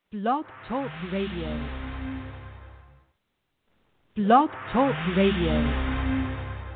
Blog Talk Radio. Blog Talk Radio.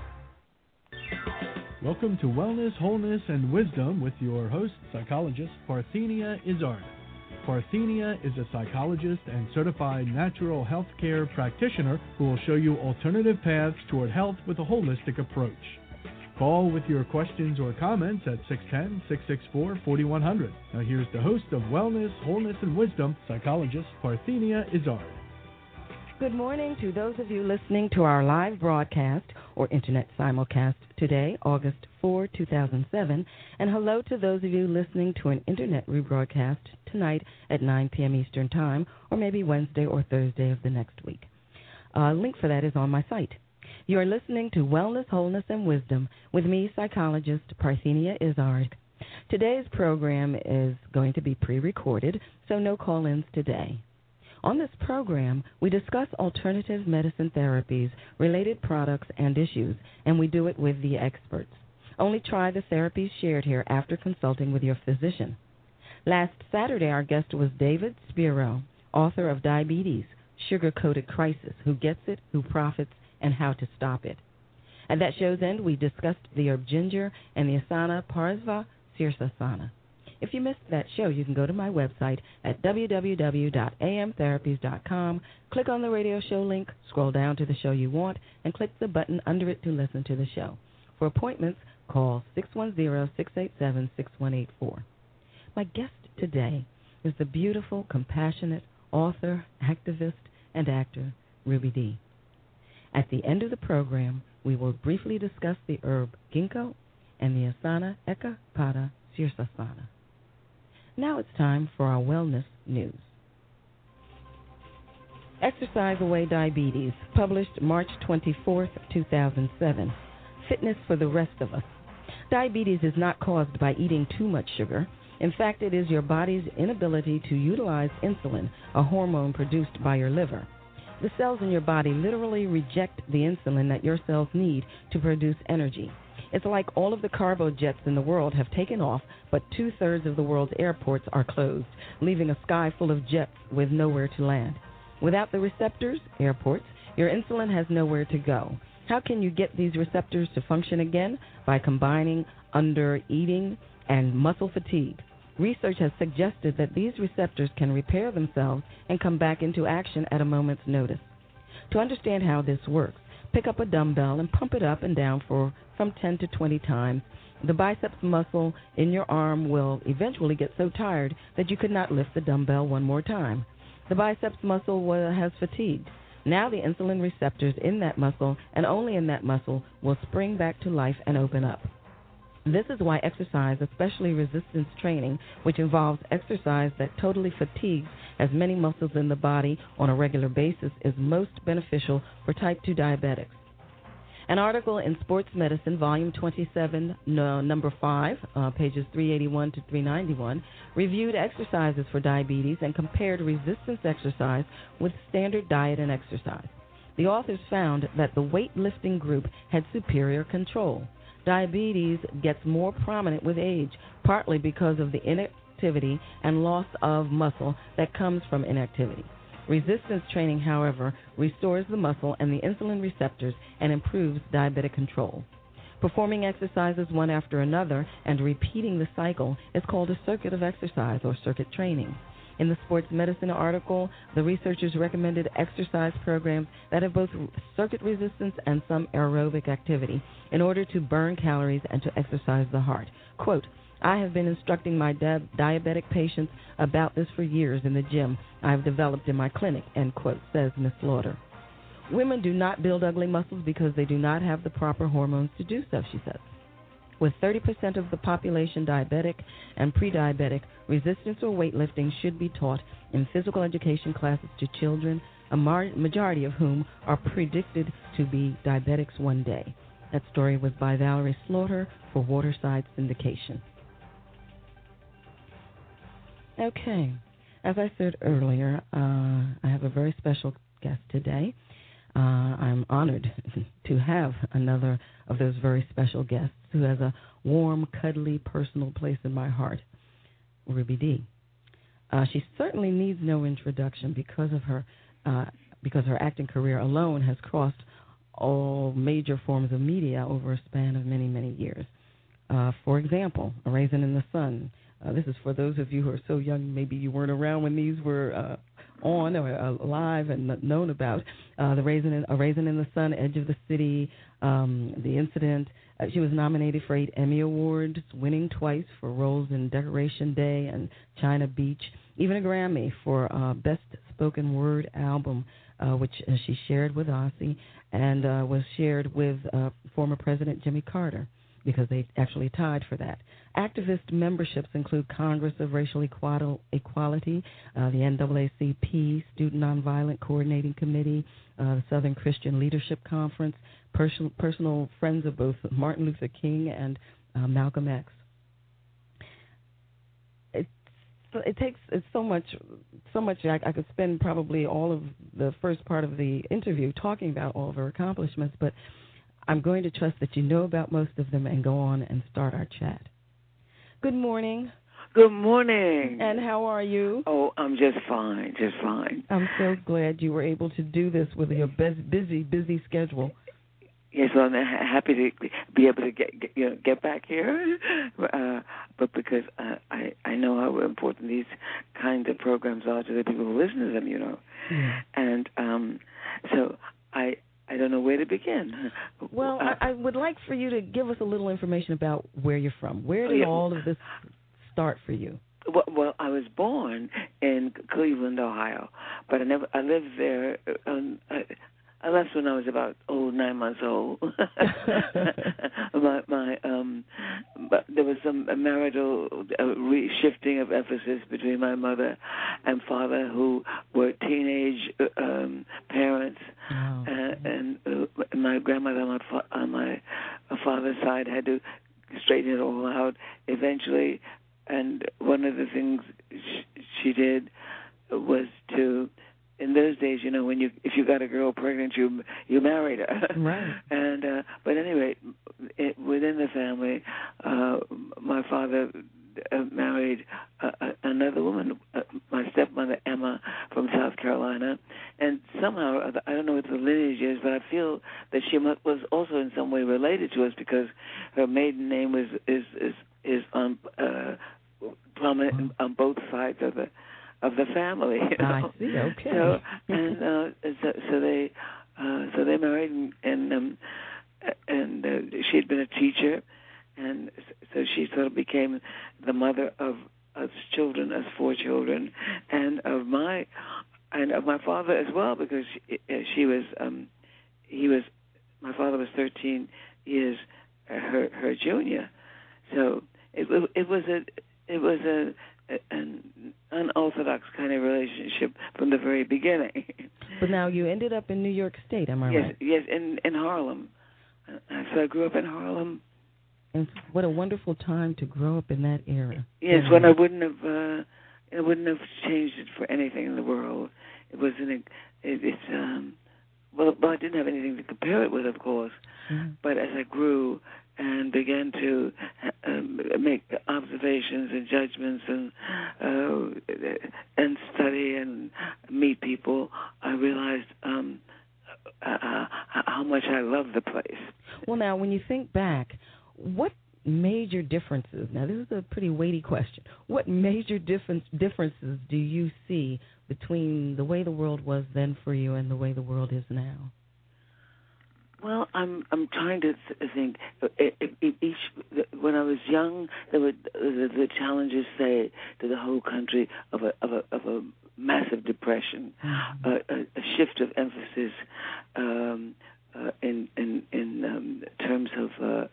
Welcome to Wellness, Wholeness, and Wisdom with your host, psychologist Parthenia Izzard. Parthenia is a psychologist and certified natural health care practitioner who will show you alternative paths toward health with a holistic approach. Call with your questions or comments at 610-664-4100. Now here's the host of Wellness, Wholeness, and Wisdom, psychologist Parthenia Izzard. Good morning to those of you listening to our live broadcast or internet simulcast today, August 4, 2007, and hello to those of you listening to an internet rebroadcast tonight at 9 p.m. Eastern Time, or maybe Wednesday or Thursday of the next week. A link for that is on my site. You are listening to Wellness, Wholeness, and Wisdom with me, psychologist Parthenia Izzard. Today's program is going to be pre-recorded, so no call-ins today. On this program, we discuss alternative medicine therapies, related products, and issues, and we do it with the experts. Only try the therapies shared here after consulting with your physician. Last Saturday, our guest was David Spiro, author of Diabetes, Sugar-Coated Crisis, Who Gets It, Who Profits, and How to Stop It. At that show's end, we discussed the herb ginger and the asana Parsva Sirsasana. If you missed that show, you can go to my website at www.amtherapies.com, click on the radio show link, scroll down to the show you want, and click the button under it to listen to the show. For appointments, call 610-687-6184. My guest today is the beautiful, compassionate author, activist, and actor, Ruby Dee. At the end of the program, we will briefly discuss the herb ginkgo and the asana Eka Pada Sirsasana. Now it's time for our wellness news. Exercise Away Diabetes, published March 24, 2007. Fitness for the rest of us. Diabetes is not caused by eating too much sugar. In fact, it is your body's inability to utilize insulin, a hormone produced by your liver. The cells in your body literally reject the insulin that your cells need to produce energy. It's like all of the cargo jets in the world have taken off, but 2/3 of the world's airports are closed, leaving a sky full of jets with nowhere to land. Without the receptors, airports, your insulin has nowhere to go. How can you get these receptors to function again? By combining under-eating and muscle fatigue. Research has suggested that these receptors can repair themselves and come back into action at a moment's notice. To understand how this works, pick up a dumbbell and pump it up and down from 10 to 20 times. The biceps muscle in your arm will eventually get so tired that you could not lift the dumbbell one more time. The biceps muscle has fatigued. Now the insulin receptors in that muscle, and only in that muscle, will spring back to life and open up. This is why exercise, especially resistance training, which involves exercise that totally fatigues as many muscles in the body on a regular basis, is most beneficial for type 2 diabetics. An article in Sports Medicine, Volume 27, Number 5, pages 381 to 391, reviewed exercises for diabetes and compared resistance exercise with standard diet and exercise. The authors found that the weightlifting group had superior control. Diabetes gets more prominent with age, partly because of the inactivity and loss of muscle that comes from inactivity. Resistance training, however, restores the muscle and the insulin receptors and improves diabetic control. Performing exercises one after another and repeating the cycle is called a circuit of exercise or circuit training. In the Sports Medicine article, the researchers recommended exercise programs that have both circuit resistance and some aerobic activity in order to burn calories and to exercise the heart. Quote, I have been instructing my diabetic patients about this for years in the gym I've developed in my clinic, end quote, says Ms. Slaughter. Women do not build ugly muscles because they do not have the proper hormones to do so, she says. With 30% of the population diabetic and pre-diabetic, resistance or weightlifting should be taught in physical education classes to children, a majority of whom are predicted to be diabetics one day. That story was by Valerie Slaughter for Waterside Syndication. Okay, as I said earlier, I have a very special guest today. I'm honored to have another of those very special guests who has a warm, cuddly, personal place in my heart, Ruby Dee. She certainly needs no introduction because her acting career alone has crossed all major forms of media over a span of many, many years. For example, A Raisin in the Sun. This is for those of you who are so young, maybe you weren't around when these were on or live and known about. A Raisin in the Sun, Edge of the City, The Incident. She was nominated for 8 Emmy Awards, winning twice for roles in Decoration Day and China Beach, even a Grammy for Best Spoken Word Album, which she shared with Ozzy and was shared with former President Jimmy Carter, because they actually tied for that. Activist memberships include Congress of Racial Equality, the NAACP, Student Nonviolent Coordinating Committee, the Southern Christian Leadership Conference, personal friends of both Martin Luther King and Malcolm X. It's so much. I could spend probably all of the first part of the interview talking about all of her accomplishments, but I'm going to trust that you know about most of them and go on and start our chat. Good morning. Good morning. And how are you? Oh, I'm just fine, I'm so glad you were able to do this with your busy schedule. Yes, well, I'm happy to be able to get back here, but because I know how important these kinds of programs are to the people who listen to them, Yeah. And so I don't know where to begin. Well, I would like for you to give us a little information about where you're from. Where did all of this start for you? Well, I was born in Cleveland, Ohio, but I lived there. I left when I was about 9 months old. But there was some marital shifting of emphasis between my mother and father, who were teenage parents, and my grandmother on my father's side had to straighten it all out eventually. And one of the things she did was to, in those days, if you got a girl pregnant, you married her. Right. And but anyway, within the family, my father married another woman, my stepmother Emma from South Carolina, and somehow, I don't know what the lineage is, but I feel that she was also in some way related to us, because her maiden name is on prominent on both sides of the family. I see. Okay. So so they married, and she had been a teacher, and so she sort of became the mother of us children, us 4 children, and of my father as well, because my father was 13 years her junior. So it was an unorthodox kind of relationship from the very beginning. But now you ended up in New York State, am I right? Yes, in Harlem. So I grew up in Harlem. And what a wonderful time to grow up in that era. Yes, when I wouldn't have changed it for anything in the world. It was well, I didn't have anything to compare it with, of course. Mm-hmm. But as I grew and began to make observations and judgments and study and meet people, I realized how much I love the place. Well, now, when you think back, what major differences, now this is a pretty weighty question, what major differences do you see between the way the world was then for you and the way the world is now? Well, I'm trying to think. When I was young, there were the challenges, say, to the whole country of a massive depression, a shift of emphasis in terms of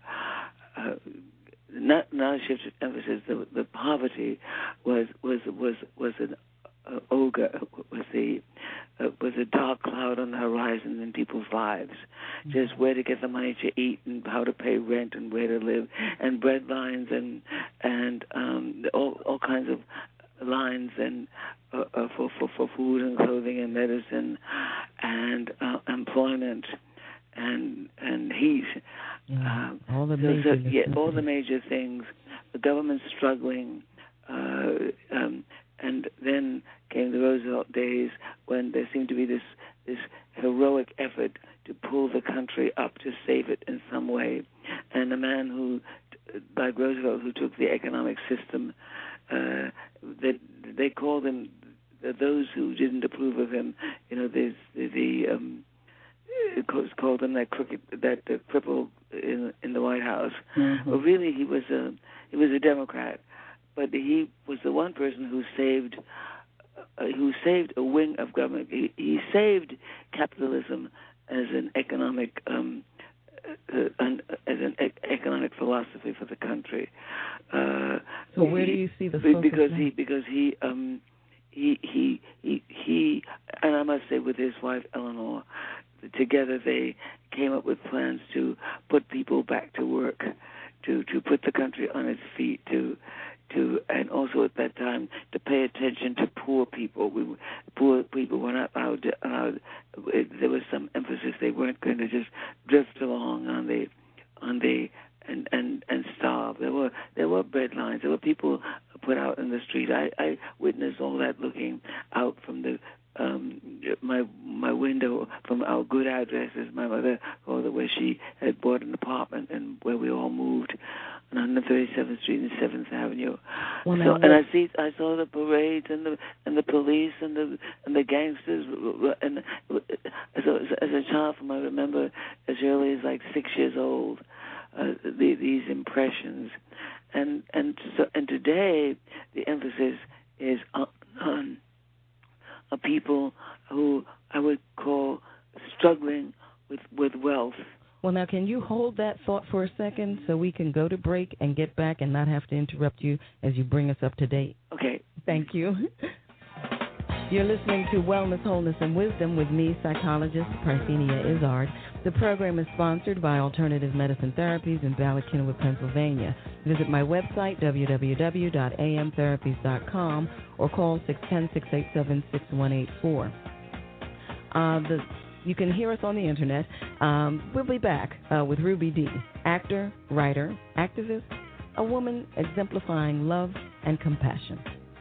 not a shift of emphasis. The poverty was an ogre, was a dark cloud on the horizon in people's lives. Just where to get the money to eat and how to pay rent and where to live, and bread lines and all kinds of lines and for food and clothing and medicine and employment and heat. All the major all the major things. The government struggling. And then came the Roosevelt days when there seemed to be this heroic effort to pull the country up, to save it in some way. And a man who, like Roosevelt, who took the economic system, that they called him, those who didn't approve of him, called him that cripple in the White House. Mm-hmm. But really, he was a Democrat. But he was the one person who saved a wing of government. He saved capitalism as an economic economic philosophy for the country. So where do you see the focus? Because he and I must say, with his wife Eleanor, together they came up with plans to put people back to work, to put the country on its feet, and also at that time to pay attention to poor people. Poor people were not allowed. There was some emphasis; they weren't going to just drift along and starve. There were bread lines. There were people put out in the street. I witnessed all that looking out from my window from our good addresses. My mother called it, where she had bought an apartment and where we all moved on 137th Street and 7th Avenue. Well, I saw the parades and the police and the gangsters. And as a child, I remember as early as like 6 years old, these impressions. And today the emphasis is on people who I would call struggling with wealth. Well, now, can you hold that thought for a second so we can go to break and get back and not have to interrupt you as you bring us up to date? Okay. Thank you. You're listening to Wellness, Wholeness, and Wisdom with me, psychologist Parthenia Izzard. The program is sponsored by Alternative Medicine Therapies in Ballard, Kennewood, Pennsylvania. Visit my website, www.amtherapies.com, or call 610-687-6184. You can hear us on the Internet. We'll be back with Ruby Dee, actor, writer, activist, a woman exemplifying love and compassion.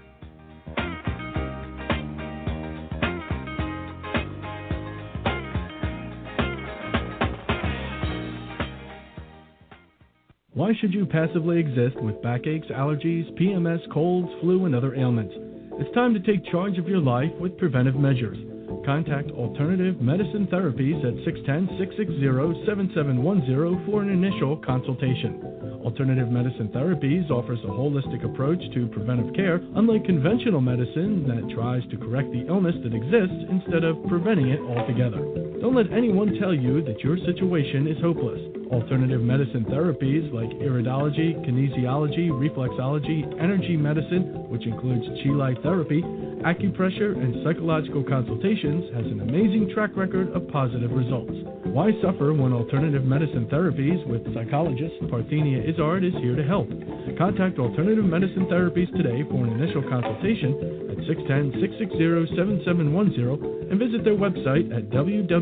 Why should you passively exist with backaches, allergies, PMS, colds, flu, and other ailments? It's time to take charge of your life with preventive measures. Contact Alternative Medicine Therapies at 610-660-7710 for an initial consultation. Alternative Medicine Therapies offers a holistic approach to preventive care, unlike conventional medicine that tries to correct the illness that exists instead of preventing it altogether. Don't let anyone tell you that your situation is hopeless. Alternative medicine therapies like iridology, kinesiology, reflexology, energy medicine, which includes Chi Light therapy, acupressure, and psychological consultations, has an amazing track record of positive results. Why suffer when Alternative Medicine Therapies with psychologist Parthenia Izzard is here to help? Contact Alternative Medicine Therapies today for an initial consultation at 610-660-7710 and visit their website at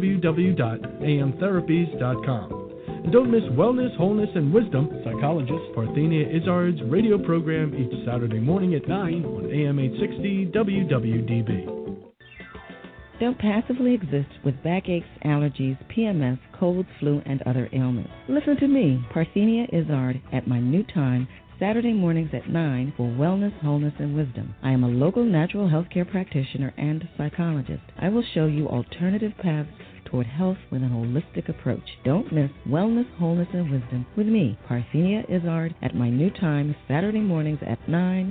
www.amtherapies.com. And don't miss Wellness, Wholeness, and Wisdom, psychologist Parthenia Izzard's radio program each Saturday morning at 9 on AM 860 WWDB. Don't passively exist with backaches, allergies, PMS, colds, flu, and other ailments. Listen to me, Parthenia Izzard, at my new time, Saturday mornings at 9 for Wellness, Wholeness, and Wisdom. I am a local natural health care practitioner and psychologist. I will show you alternative paths toward health with an holistic approach. Don't miss Wellness, Wholeness, and Wisdom with me, Parthenia Izzard, at my new time, Saturday mornings at 9.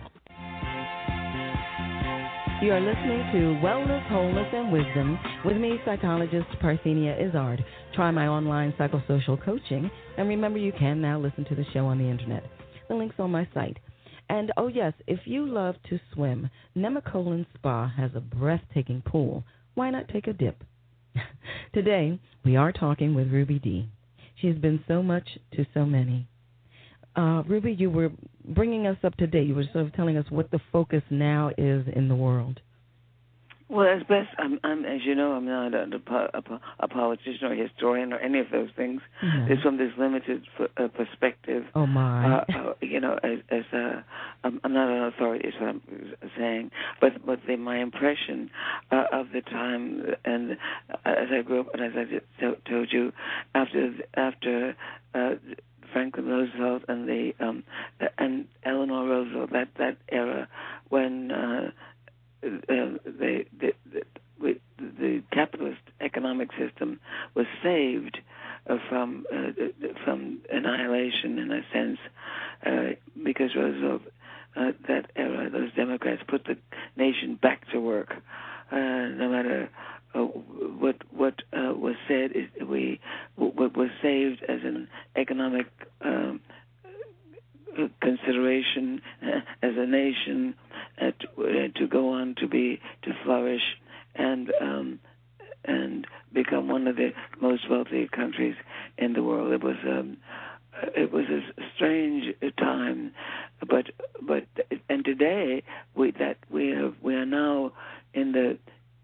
You are listening to Wellness, Wholeness, and Wisdom with me, psychologist Parthenia Izzard. Try my online psychosocial coaching, and remember you can now listen to the show on the Internet. The link's on my site. And, oh yes, if you love to swim, Nemacolin Spa has a breathtaking pool. Why not take a dip? Today, we are talking with Ruby Dee. She has been so much to so many. Ruby, you were bringing us up to date. You were sort of telling us what the focus now is in the world. Well, as best, as you know, I'm not a politician or a historian or any of those things. Mm-hmm. It's from this limited perspective. Oh my! I'm not an authority, is what I'm saying. But my impression of the time, and as I grew up, and as I just told you, after Franklin Roosevelt and Eleanor Roosevelt, that era when the capitalist economic system was saved from annihilation, in a sense, because Roosevelt, that era, those Democrats put the nation back to work. No matter what was said, what was saved as an economic consideration as a nation to go on to flourish and become one of the most wealthy countries in the world. It was a strange time, but today we are now in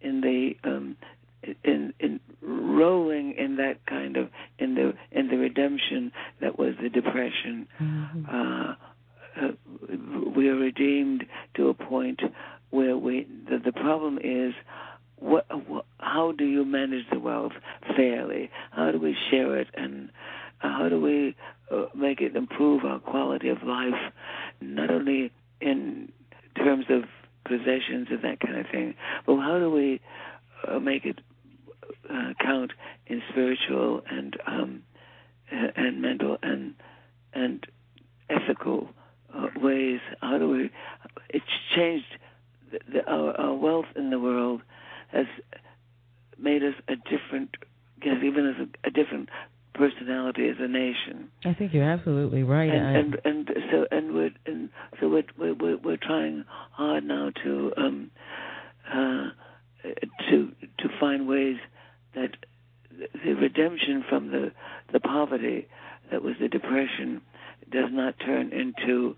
rolling in that kind of in the redemption that was the Depression. Mm-hmm. We are redeemed to a point where the problem is how do you manage the wealth fairly? How do we share it, and how do we make it improve our quality of life, not only in terms of possessions and that kind of thing, but how do we make it count in spiritual and mental and ethical ways? How do we? It's changed. Our wealth in the world has made us given us a different personality as a nation. I think you're absolutely right. So we're trying hard now to find ways that the redemption from the poverty that was the Depression does not turn into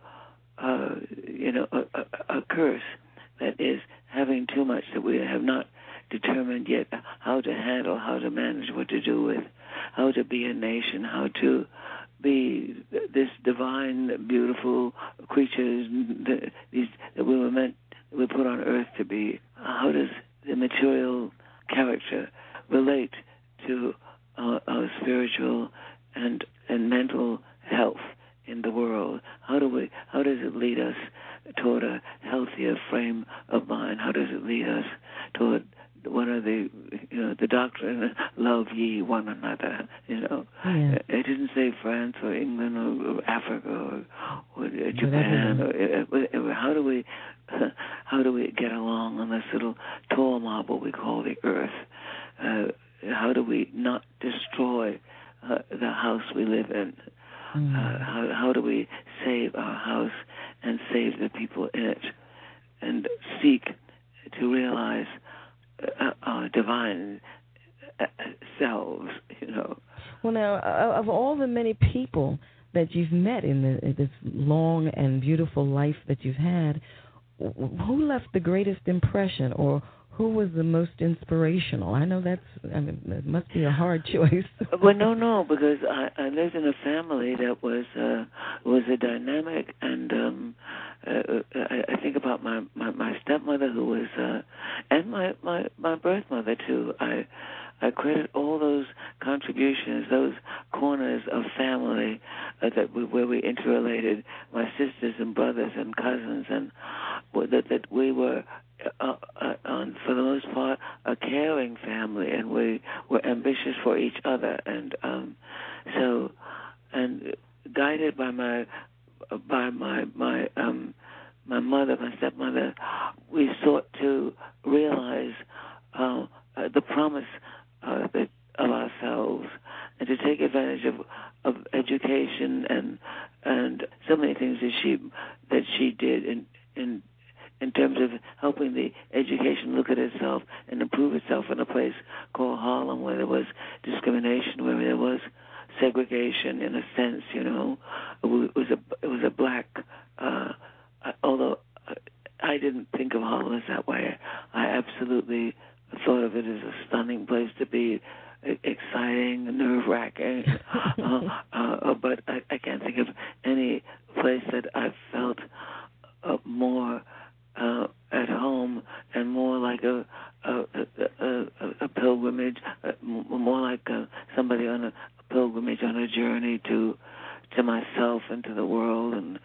a curse that is having too much that we have not determined yet how to handle, how to manage, what to do with, how to be a nation, how to be this divine, beautiful creatures that we were meant, we put on earth to be. How does the material character relate to our spiritual and mental health in the world? How does it lead us toward a healthier frame of mind? How does it lead us toward one of the doctrine, love ye one another? Yeah. It didn't say France or England or Africa or Japan. How do we get along on this little tall marble we call the earth? How do we not destroy the house we live in? How do we save our house and save the people in it, and seek to realize our divine selves? Well, now, of all the many people that you've met in this long and beautiful life that you've had, who left the greatest impression, or who was the most inspirational? I know it must be a hard choice. Well, no, because I lived in a family that was a dynamic, and I think about my stepmother, who was, and my birth mother too. I credit all those contributions, those corners of family where we interrelated, my sisters and brothers and cousins, and that we were, for the most part, a caring family, and we were ambitious for each other, and guided by my mother, my stepmother, we sought to realize the promise of ourselves, and to take advantage of education and so many things that she did in terms of helping the education look at itself and improve itself in a place called Harlem, where there was discrimination, where there was segregation in a sense. It was a black, although I didn't think of Harlem that way. I absolutely thought of it as a stunning place to be, exciting, nerve-wracking. But I can't think of any place that I felt more at home and more like a pilgrimage, more like somebody on a pilgrimage, on a journey to myself and to the world. And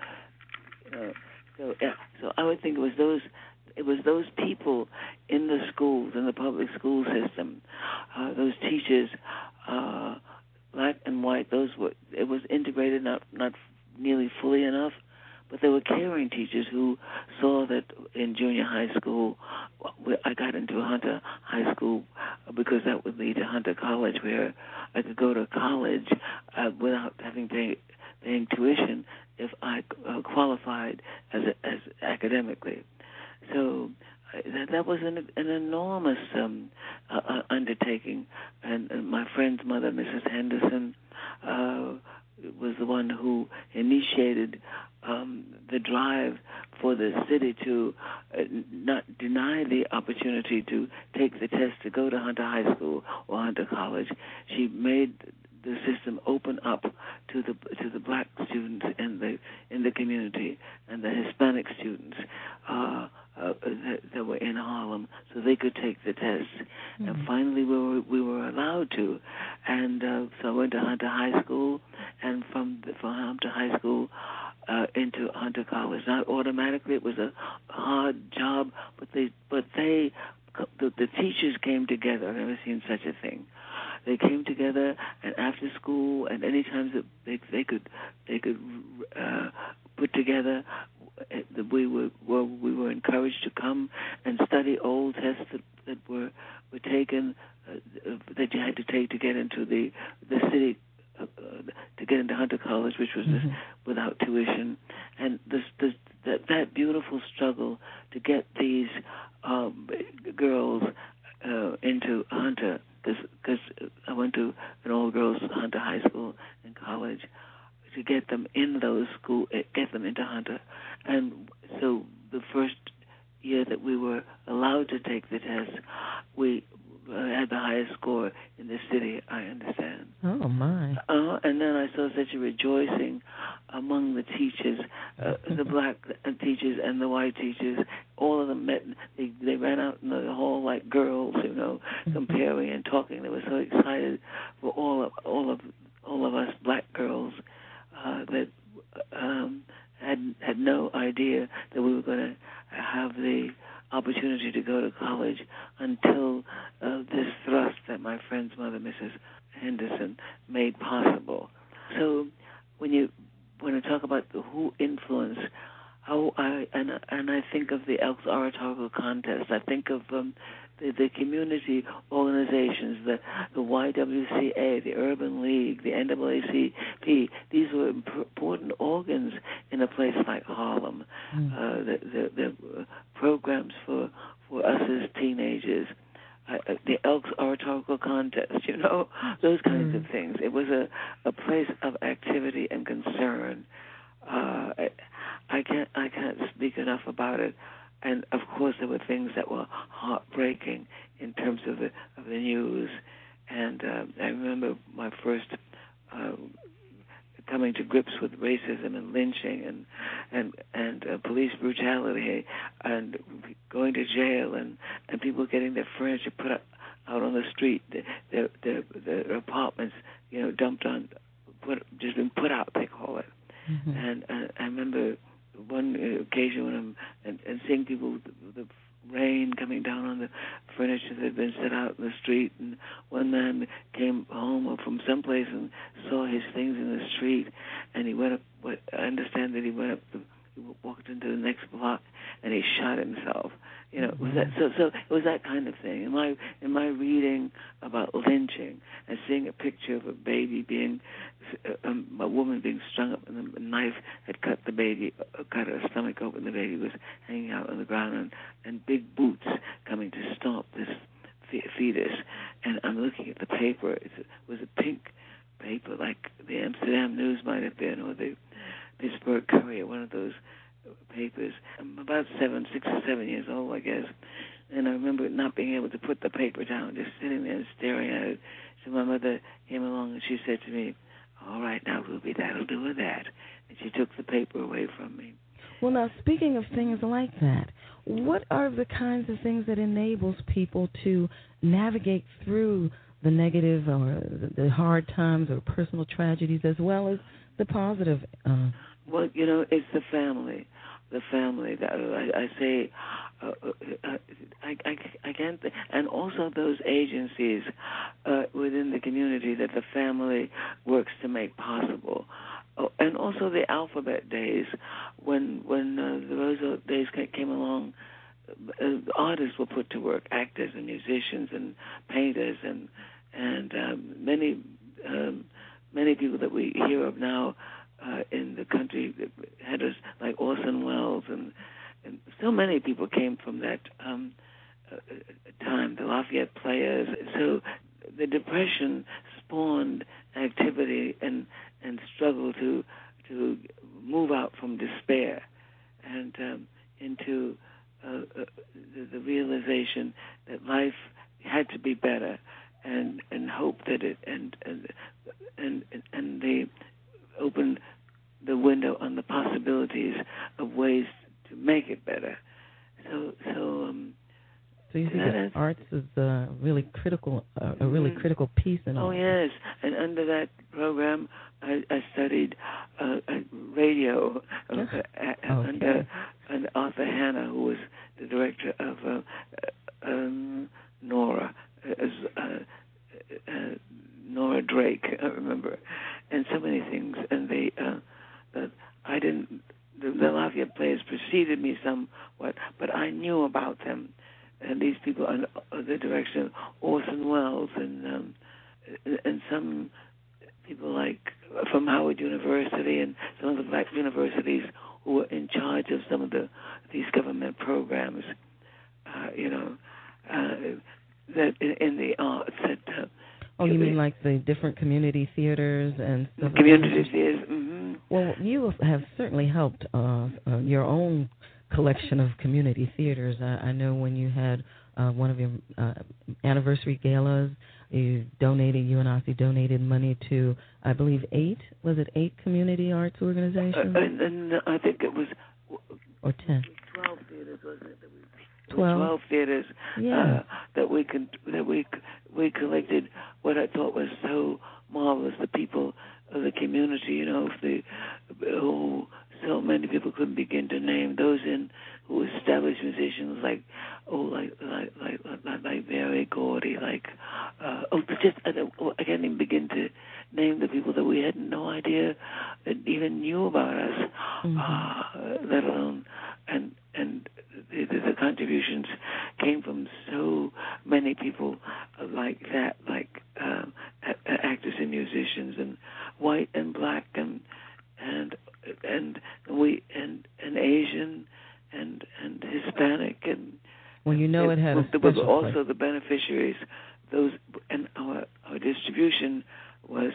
so I would think it was those people in the schools, in the public school system, those teachers, black and white. It was integrated, not nearly fully enough, but they were caring teachers who saw that in junior high school. I got into Hunter High School because that would lead to Hunter College, where I could go to college without having paying tuition if I qualified as academically. So that was an enormous undertaking, and my friend's mother, Mrs. Henderson, was the one who initiated the drive for the city to not deny the opportunity to take the test to go to Hunter High School or Hunter College. She made the system open up to the black students in the community and the Hispanic students that were in Harlem, so they could take the test. Mm-hmm. And finally, we were allowed to, and so I went to Hunter High School, and from Hunter High School into Hunter College. Not automatically; it was a hard job, but the teachers came together. I've never seen such a thing. They came together, and after school, and any time that they could put together, we were encouraged to come and study old tests that were taken that you had to take to get into the city, to get into Hunter College, which was without tuition, and that beautiful struggle to get these girls into Hunter. Because I went to an all-girls Hunter High School and college, to get them in those schools, get them into Hunter. And so the first year that we were allowed to take the test, we had the highest score in the city, I understand. Oh, my. And then I saw such a rejoicing among the teachers, the black teachers and the white teachers. All of them met. They ran out in the hall like girls, comparing and talking. They were so excited for all of us black girls that had no idea that we were going to have the opportunity to go to college until this thrust that my friend's mother, Mrs. Henderson, made possible. So when I talk about who influenced, and I think of the Elks Oratorical Contest, I think of the community organizations, the YWCA, the Urban League, the NAACP. These were important organs in a place like Harlem. The programs for us as teenagers, the Elks Oratorical Contest, those kinds of things. It was a place of activity and concern. I can't speak enough about it. And of course, there were things that were heartbreaking in terms of the news. And I remember my first coming to grips with racism and lynching and police brutality and going to jail and people getting their furniture put out on the street, their apartments, dumped on, just been put out, they call it. Mm-hmm. And I remember one occasion when I'm seeing people, the rain coming down on the furniture that had been set out in the street, and one man came home from someplace and saw his things in the street, and he went up. I understand that he went up, he walked into the next block, and he shot himself. Was that so? It was that kind of thing. In my reading about lynching and seeing a picture of a baby a woman being strung up, and a knife had cut her stomach open. The baby was hanging out on the ground, and big boots coming to stomp this fetus. And I'm looking at the paper. It was a pink paper, like the Amsterdam News might have been, or the Pittsburgh Courier, one of those papers. I'm about 6 or 7 years old, I guess. And I remember not being able to put the paper down, just sitting there and staring at it. So my mother came along and she said to me, "All right, now, Ruby, that'll do with that." And she took the paper away from me. Well, now, speaking of things like that, what are the kinds of things that enables people to navigate through the negative or the hard times or personal tragedies as well as the positive? Well, it's the family. The family that I say, I can't, and also those agencies within the community that the family works to make possible. And also the alphabet days, when the Roosevelt days came along, artists were put to work, actors and musicians and painters and many people that we hear of now in the country, headers like Orson Welles and so many people came from that time, the Lafayette Players. So the Depression spawned activity and struggle to move out from despair and into the realization that life had to be better, and hope that it and they opened the window on the possibilities of ways to make it better. So you think that arts is really critical, a really critical piece in all. Oh yes, and under that program, I studied radio under Arthur Hanna, who was the director of Nora, Nora Drake, I remember, and so many things. And they, I didn't. The Lafayette Players preceded me somewhat, but I knew about them. And these people under the direction of Orson Welles and some people like from Howard University and some of the black universities who were in charge of some of these government programs, that in the arts. That, you mean like the different community theaters and stuff? Community theaters. Mm-hmm. Well, you have certainly helped your own collection of community theaters. I know when you had one of your anniversary galas, UNOSCE donated money to, I believe, 8 community arts organizations? And I think it was... Or 10. 12 theaters, wasn't it? 12 theaters. Yeah. That we collected what I thought was so marvelous. The people of the community, who so many people couldn't begin to name. Those who established musicians like Barry Gordy, I can't even begin to name the people that we had no idea that even knew about us, let alone and the contributions came from so many people like that, like actors and musicians, and white and black and Asian and Hispanic, and it had a there was also place. The beneficiaries. Those and our distribution was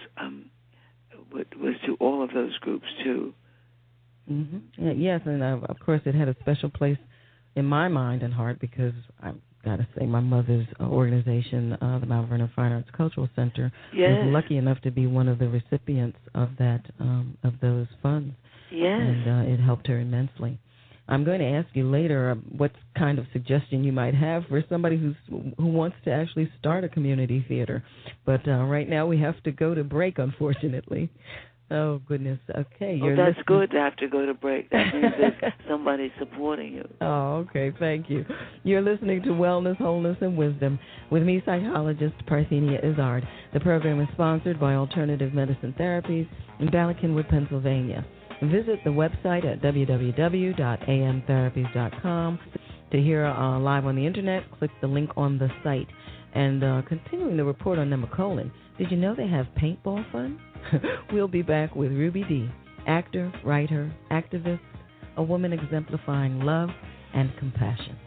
to all of those groups too. Mm-hmm. Yes, and of course it had a special place in my mind and heart because I've got to say my mother's organization, the Mount Vernon Fine Arts Cultural Center, was lucky enough to be one of the recipients of that of those funds. Yes, and it helped her immensely. I'm going to ask you later what kind of suggestion you might have for somebody who wants to actually start a community theater. But right now we have to go to break, unfortunately. Oh, goodness. Okay. That's good to have to go to break. That means there's somebody supporting you. Oh, okay. Thank you. You're listening to Wellness, Wholeness, and Wisdom with me, psychologist Parthenia Izzard. The program is sponsored by Alternative Medicine Therapies in Ballackinwood, Pennsylvania. Visit the website at www.amtherapies.com. To hear live on the Internet, click the link on the site. And continuing the report on Nemacolin, did you know they have paintball fun? We'll be back with Ruby Dee, actor, writer, activist, a woman exemplifying love and compassion.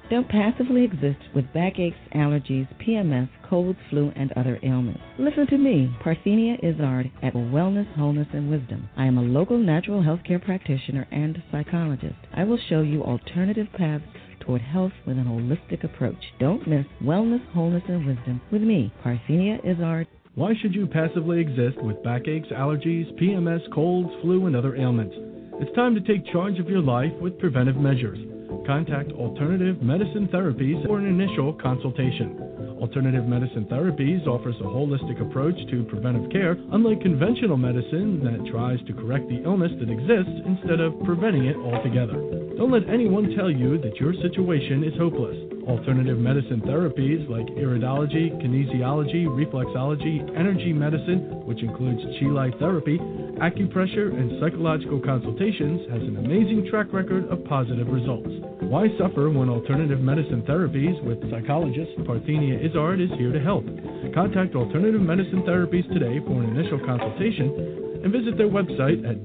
Don't passively exist with backaches, allergies, PMS, colds, flu, and other ailments. Listen to me, Parthenia Izzard, at Wellness, Wholeness, and Wisdom. I am a local natural health care practitioner and psychologist. I will show you alternative paths toward health with an holistic approach. Don't miss Wellness, Wholeness, and Wisdom with me, Parthenia Izzard. Why should you passively exist with backaches, allergies, PMS, colds, flu, and other ailments? It's time to take charge of your life with preventive measures. Contact Alternative Medicine Therapies for an initial consultation. Alternative Medicine Therapies offers a holistic approach to preventive care, unlike conventional medicine that tries to correct the illness that exists instead of preventing it altogether. Don't let anyone tell you that your situation is hopeless. Alternative medicine therapies like iridology, kinesiology, reflexology, energy medicine, which includes Chi Life therapy, acupressure, and psychological consultations, has an amazing track record of positive results. Why suffer when Alternative Medicine Therapies with psychologist Parthenia Izzard is here to help? Contact Alternative Medicine Therapies today for an initial consultation and visit their website at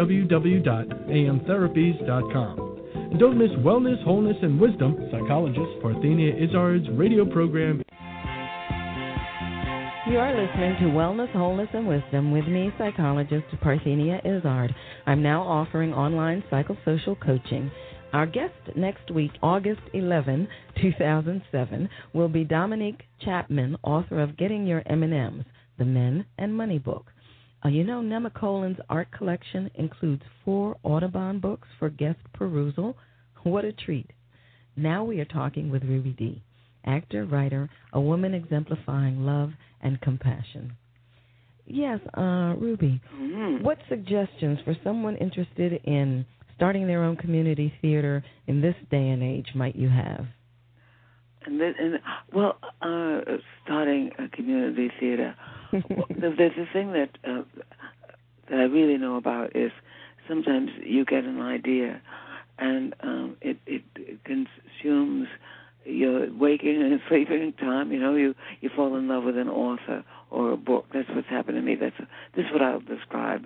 www.amtherapies.com. And don't miss Wellness, Wholeness, and Wisdom, psychologist Parthenia Izzard's radio program. You are listening to Wellness, Wholeness, and Wisdom with me, psychologist Parthenia Izzard. I'm now offering online psychosocial coaching. Our guest next week, August 11, 2007, will be Dominique Chapman, author of Getting Your M&Ms, The Men and Money book. You know, Nemacolin's art collection includes 4 Audubon books for guest perusal. What a treat. Now we are talking with Ruby Dee, actor, writer, a woman exemplifying love and compassion. Yes, Ruby, what suggestions for someone interested in starting their own community theater in this day and age might you have? Starting a community theater, the thing that I really know about is sometimes you get an idea and it consumes your waking and sleeping time. You know, you fall in love with an author or a book. That's what's happened to me. This is what I'll describe.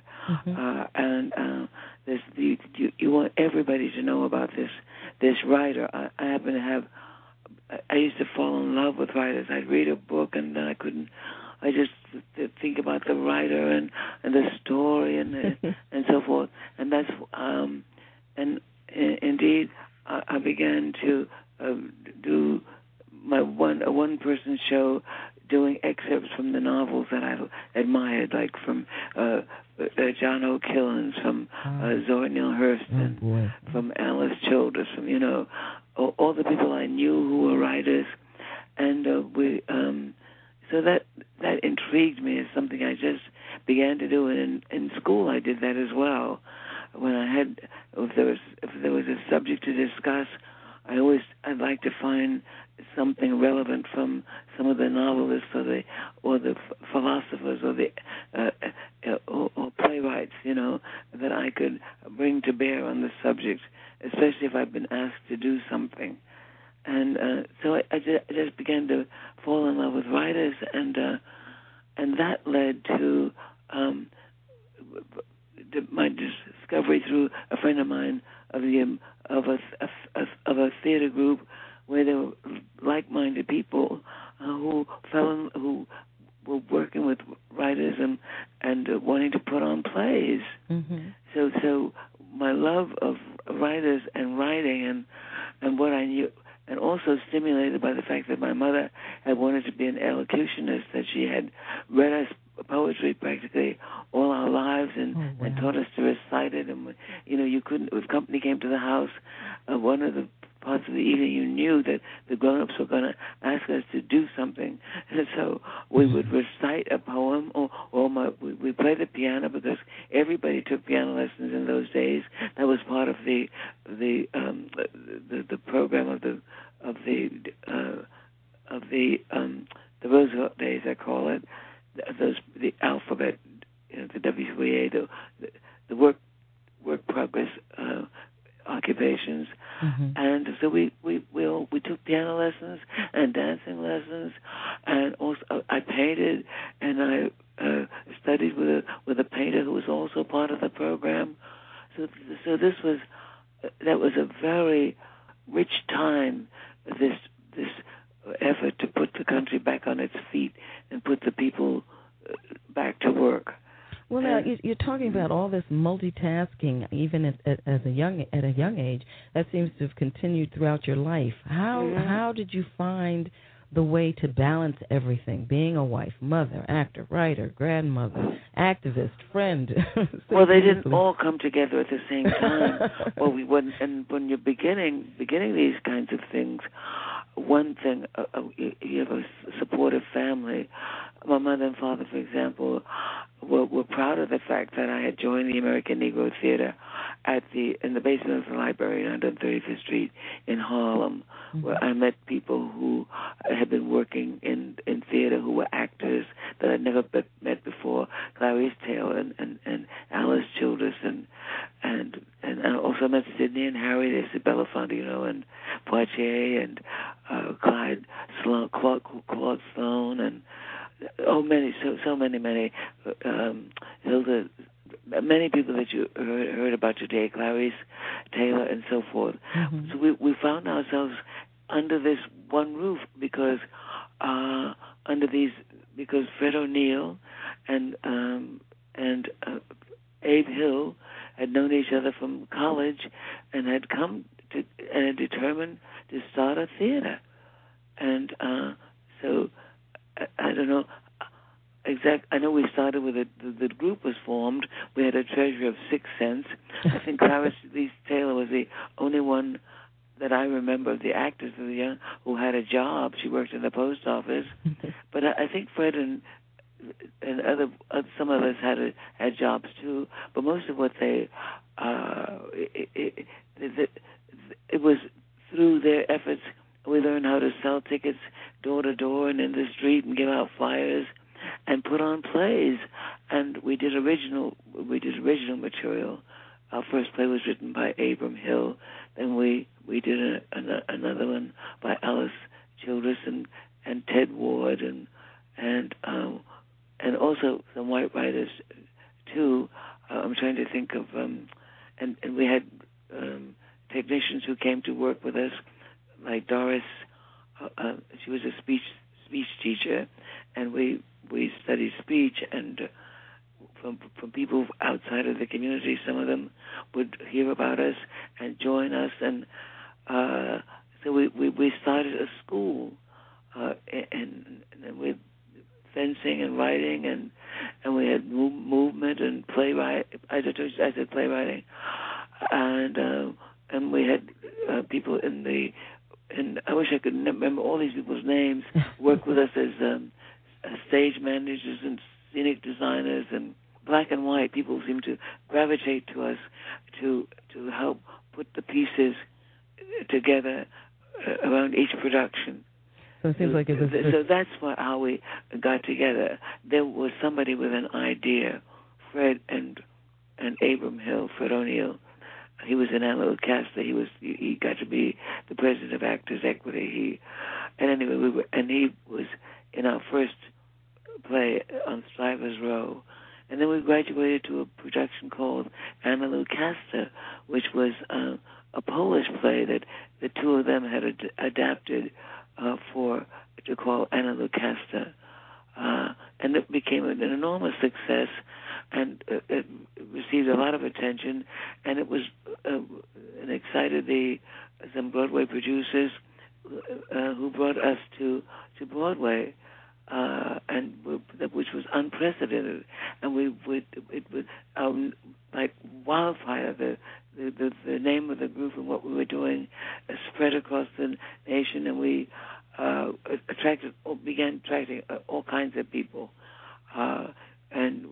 You want everybody to know about this writer. I happen to have. I used to fall in love with writers. I'd read a book and then I just think about the writer and the story and so forth. And that's indeed I began to do my one-person show, doing excerpts from the novels that I admired, like from John O'Killens, from Zora Neale Hurston, from Alice Childers, from all the people I knew who were writers, and so that intrigued me as something I just began to do. And in school I did that as well. When if there was a subject to discuss, I'd like to find something relevant from some of the novelists or the philosophers or the or playwrights, that I could bring to bear on the subject, especially if I've been asked to do something. And so I just began to fall in love with writers, and that led to my discovery through a friend of mine of a theater group where there were like-minded people who were working with writers and wanting to put on plays. So my love of writers and writing and what I knew, and also stimulated by the fact that my mother had wanted to be an elocutionist, that she had read us poetry practically all our lives and taught us to recite it. And you couldn't, if company came to the house, one of the parts of the evening you knew that the grown-ups were going to ask us to do something, and so we would recite a poem, or we played the piano, because everybody took piano lessons in those days. That was part of the program of the Roosevelt days, I call it. The alphabet, the WPA, the work progress occupations, and so we took piano lessons and dancing lessons, and also I painted, and I studied with a painter who was also part of the program. So that was a very rich time this effort to put the country back on its feet and put the people back to work. Well, now you're talking about all this multitasking, even at a young age. That seems to have continued throughout your life. How did you find the way to balance everything? Being a wife, mother, actor, writer, grandmother, activist, friend. Well, they didn't all come together at the same time. Well, we wouldn't. And when you're beginning these kinds of things, one thing you have a supportive family. My mother and father, for example, were proud of the fact that I had joined the American Negro Theater in the basement of the library on 135th Street in Harlem, where I met people who had been working in theater, who were actors that I'd never met before, Clarice Taylor and Alice Childress, and I also met Sidney and Harry, there's Belafonte, and Poitier, and Claude Sloan, and so many, Hilda, many people that you heard about today, Clarice Taylor, and so forth. Mm-hmm. So we found ourselves under this one roof because Fred O'Neill and Abe Hill had known each other from college and had come to and had determined to start a theater, and so. I don't know I know we started with the group was formed. We had a treasury of 6 cents. I think Clarice Lee Taylor was the only one that I remember of the actors of the young who had a job. She worked in the post office. But I think Fred and some of us had jobs too. But most of what it was through their efforts. We learned how to sell tickets door to door and in the street and give out flyers and put on plays. And we did original material. Our first play was written by Abram Hill. Then we did another one by Alice Childress and Ted Ward and also some white writers too. I'm trying to think of and we had technicians who came to work with us. Like Doris, she was a speech teacher, and we studied speech. And from people outside of the community, some of them would hear about us and join us. And so we started a school, and with fencing and writing, and we had movement and playwriting. I said playwriting, and we had people in the. And I wish I could remember all these people's names, work with us as stage managers and scenic designers and black and white. People seem to gravitate to us to help put the pieces together around each production. So it seems like it was... So that's how we got together. There was somebody with an idea, Fred and Abram Hill, Fred O'Neill. He was an Anna Castor. He got to be the president of Actors Equity. He was in our first play on Strivers Row, and then we graduated to a production called Anna Castor, which was a Polish play that the two of them had adapted to call Anna Castor, and it became an enormous success. And it received a lot of attention, and it was and excited some Broadway producers who brought us to Broadway, which was unprecedented. And it was like wildfire. The name of the group and what we were doing spread across the nation, and we began attracting all kinds of people. And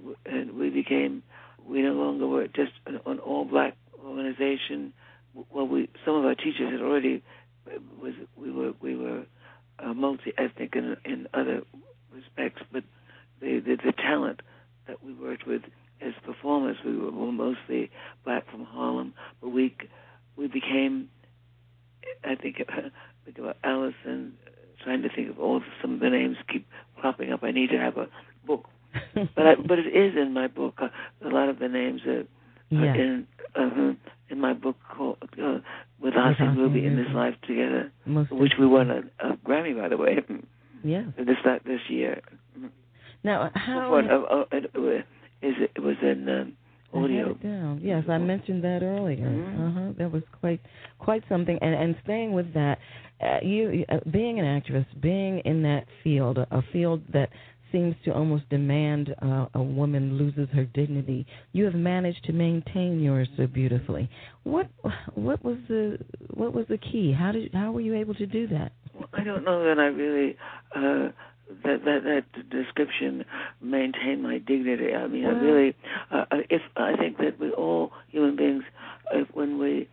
we no longer were just an all-black organization. Well, some of our teachers had already we were multi-ethnic in other respects, but the talent that we worked with as performers, we were mostly black from Harlem. But we became, I think about Allison, trying to think of some of the names keep cropping up. I need to have a book. But it is in my book. A lot of the names are in my book called With Ossie and Ruby in This Life Together. which we won a Grammy, by the way. Yes. This year. Now, how it was in audio. I had it down. Yes, I mentioned that earlier. Mm-hmm. That was quite something. And staying with that, you being an actress, being in that field, a field that seems to almost demand a woman loses her dignity, you have managed to maintain yours so beautifully. What was the key? How were you able to do that? Well, I don't know that I really that description maintain my dignity. I mean, I think that we all human beings, when we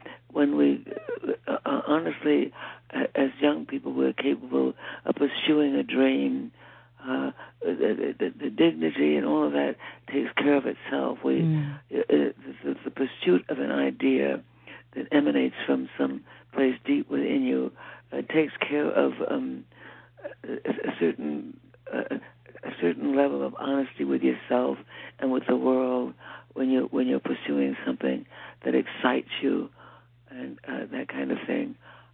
honestly, as young people, we're capable of pursuing a dream. The dignity and all of that takes care of itself. The pursuit of an idea that emanates from some place deep within you takes care of a certain level of honesty with yourself and with the world when you're pursuing something that excites you and that kind of thing.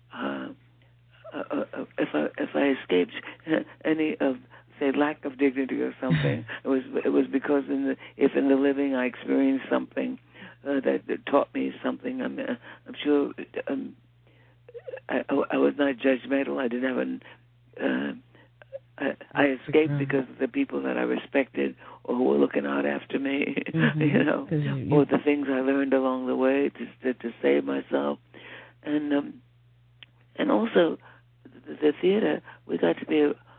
If I escaped any of, say, lack of dignity or something, it was because if in the living I experienced something that taught me something. I'm sure I was not judgmental. I didn't have I escaped because of the people that I respected or who were looking out after me, or the things I learned along the way to save myself, and also the theater. We got to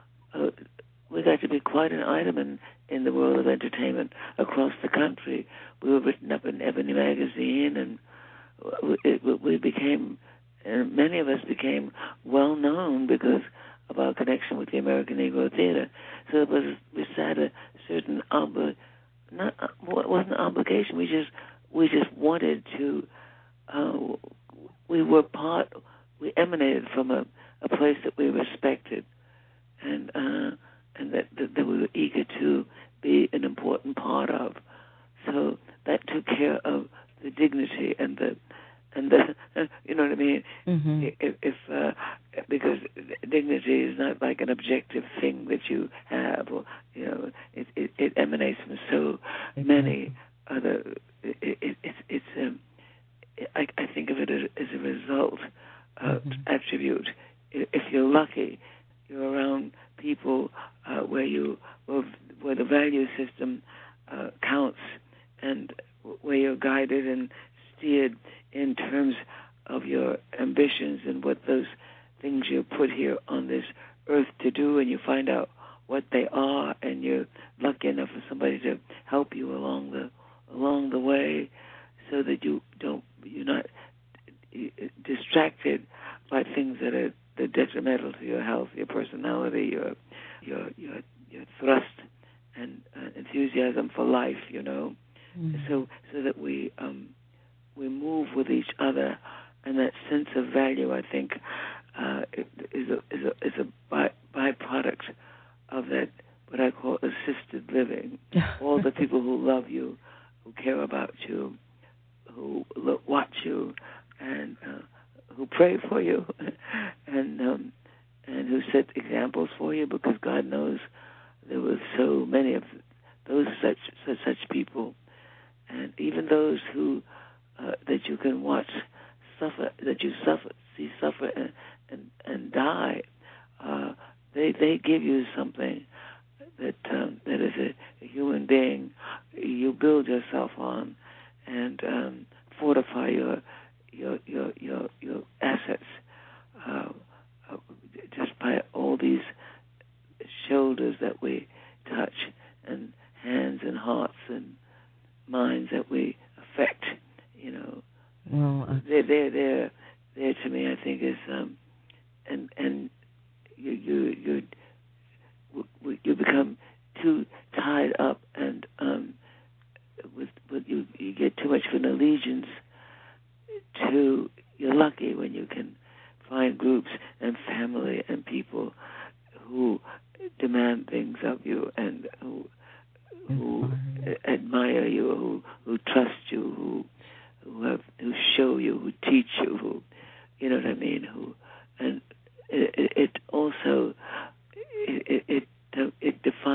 be quite an item in the world of entertainment across the country. We were written up in Ebony magazine, and we became, and many of us became well known because of our connection with the American Negro Theater. So we had a certain wasn't an obligation. We just wanted to. We emanated from a place that we respected, and that we were eager to be an important part of. So that took care of the dignity and the you know what I mean? Mm-hmm. Because dignity is not like an objective thing that you have, or it emanates from so many other. I think of it as a result attribute. If you're lucky, you're around people where the value system counts, and where you're guided and steered in terms of your ambitions and what those things you're put here on this earth to do, and you find out what they are, and you're lucky enough for somebody to help you along the way, so that you're not distracted by things that are detrimental to your health, your personality, your thrust and enthusiasm for life. Mm-hmm. So that we move with each other, and that sense of value, I think, is a byproduct of that, what I call assisted living. All the people who love you, who care about you, who watch you, and who pray for you, and who set examples for you, because God knows there were so many of those such people, and even those who that you can watch suffer, that you see suffer and die. They give you something that is a human being you build yourself on, and fortify your assets just by all these shoulders that we touch, and hands and hearts and minds that we affect. Well, they're to me, I think, is and you become too tied up, and with you get too much of an allegiance to. You're lucky when you can find groups and family and people who demand things of you, and who admire you, who trust you, who show you, who teach you, who, you know what I mean,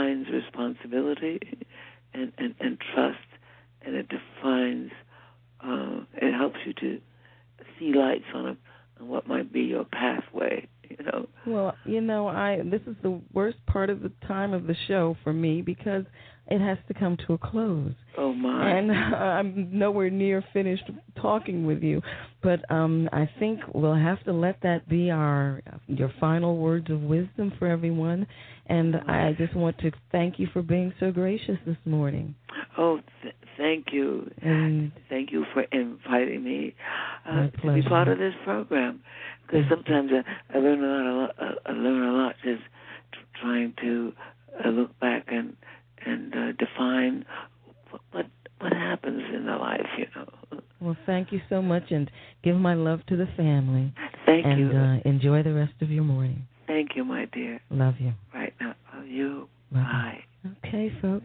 defines responsibility and trust, and it defines, it helps you to see lights on what might be your pathway, you know. Well, you know, this is the worst part of the time of the show for me because it has to come to a close. Oh, my. And I'm nowhere near finished talking with you. But I think we'll have to let that be your final words of wisdom for everyone. And I just want to thank you for being so gracious this morning. Oh, thank you. And thank you for inviting me to be part of this program. Because sometimes I learn a lot just trying to look back and define what happens in the life, you know. Well, thank you so much, and give my love to the family. Thank you. And enjoy the rest of your morning. Thank you, my dear. Love you. Right now, love you. Love Bye. You. Okay, folks.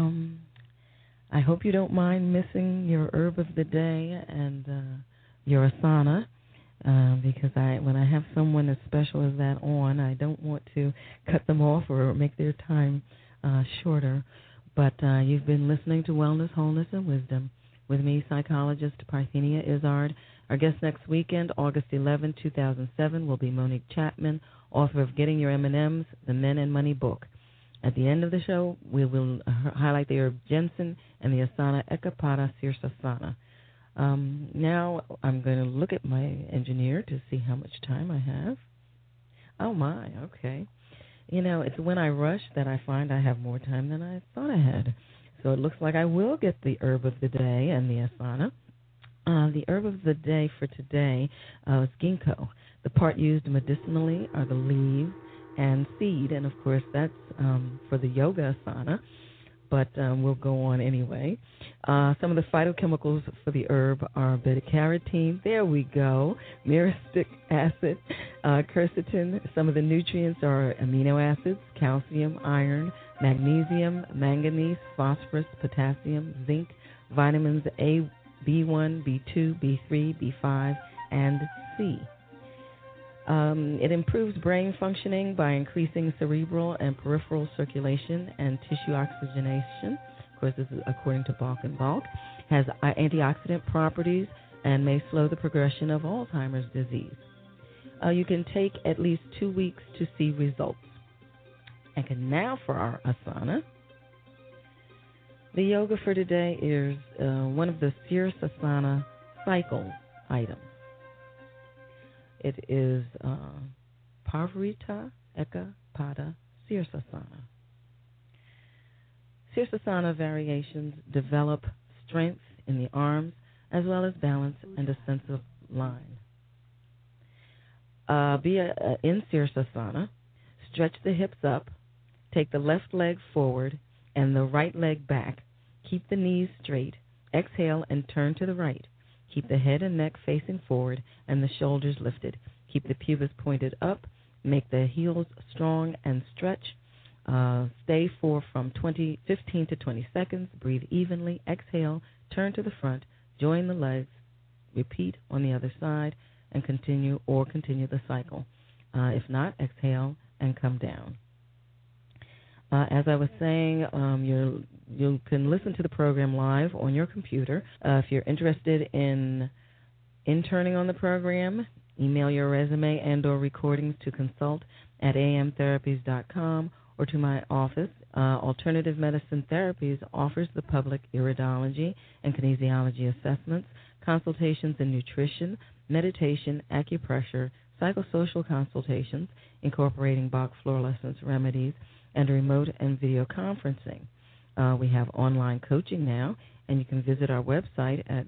I hope you don't mind missing your herb of the day and your asana, because when I have someone as special as that on, I don't want to cut them off or make their time shorter. But you've been listening to Wellness, Wholeness, and Wisdom with me, psychologist Parthenia Izzard. Our guest next weekend, August 11, 2007, will be Monique Chapman, author of Getting Your M&Ms, the Men and Money book. At the end of the show, we will highlight the herb ginseng and the asana Ekapada Sirsasana. Now I'm going to look at my engineer to see how much time I have. Oh, my, okay. You know, it's when I rush that I find I have more time than I thought I had. So it looks like I will get the herb of the day and the asana. The herb of the day for today is ginkgo. The part used medicinally are the leaves and seed, and of course that's for the yoga asana, but we'll go on anyway. Some of the phytochemicals for the herb are beta-carotene, there we go, myristic acid, quercetin. Some of the nutrients are amino acids, calcium, iron, magnesium, manganese, phosphorus, potassium, zinc, vitamins A, B1, B2, B3, B5, and C. It improves brain functioning by increasing cerebral and peripheral circulation and tissue oxygenation. Of course, this is according to Balk and Balk. Has antioxidant properties and may slow the progression of Alzheimer's disease. You can take at least 2 weeks to see results. And now for our asana. The yoga for today is one of the Sirsasana cycle items. It is Parvarita Ekapada Sirsasana. Sirsasana variations develop strength in the arms as well as balance and a sense of line. In Sirsasana, stretch the hips up, take the left leg forward and the right leg back. Keep the knees straight. Exhale and turn to the right. Keep the head and neck facing forward and the shoulders lifted. Keep the pubis pointed up. Make the heels strong and stretch. Stay for from 15 to 20 seconds. Breathe evenly. Exhale. Turn to the front. Join the legs. Repeat on the other side and continue the cycle. If not, exhale and come down. As I was saying, you can listen to the program live on your computer. If you're interested in interning on the program, email your resume and or recordings to consult at amtherapies.com or to my office. Alternative Medicine Therapies offers the public iridology and kinesiology assessments, consultations in nutrition, meditation, acupressure, psychosocial consultations, incorporating Bach fluorescence remedies, and remote and video conferencing. We have online coaching now, and you can visit our website at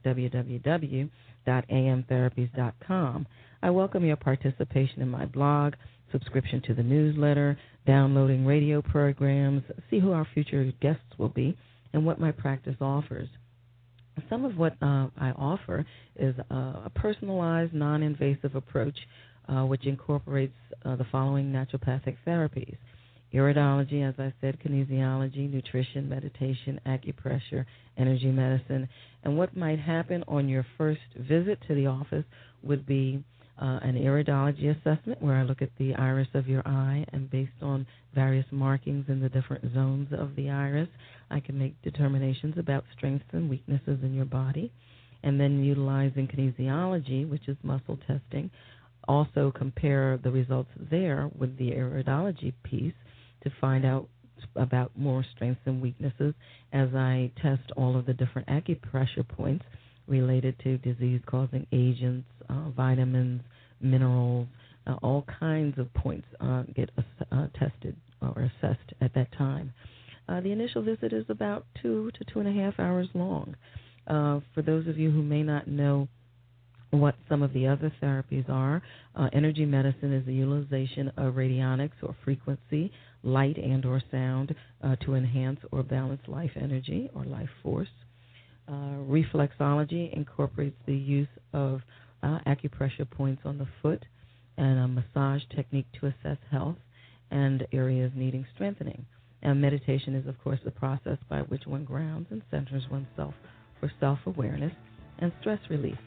www.amtherapies.com. I welcome your participation in my blog, subscription to the newsletter, downloading radio programs, see who our future guests will be, and what my practice offers. Some of what I offer is a personalized, non-invasive approach which incorporates the following naturopathic therapies: iridology, as I said, kinesiology, nutrition, meditation, acupressure, energy medicine. And what might happen on your first visit to the office would be an iridology assessment where I look at the iris of your eye, and based on various markings in the different zones of the iris, I can make determinations about strengths and weaknesses in your body. And then utilizing kinesiology, which is muscle testing, also compare the results there with the iridology piece to find out about more strengths and weaknesses as I test all of the different acupressure points related to disease-causing agents, vitamins, minerals, all kinds of points get tested or assessed at that time. The initial visit is about 2 to 2.5 hours long. For those of you who may not know what some of the other therapies are, energy medicine is the utilization of radionics or frequency, light and or sound to enhance or balance life energy or life force. Reflexology incorporates the use of acupressure points on the foot and a massage technique to assess health and areas needing strengthening. And meditation is, of course, the process by which one grounds and centers oneself for self-awareness and stress relief.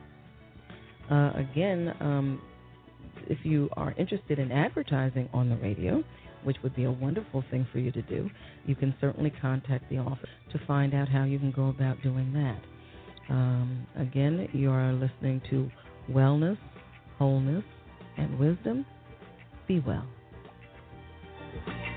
Again, if you are interested in advertising on the radio, which would be a wonderful thing for you to do, you can certainly contact the office to find out how you can go about doing that. Again, you are listening to Wellness, Wholeness, and Wisdom. Be well.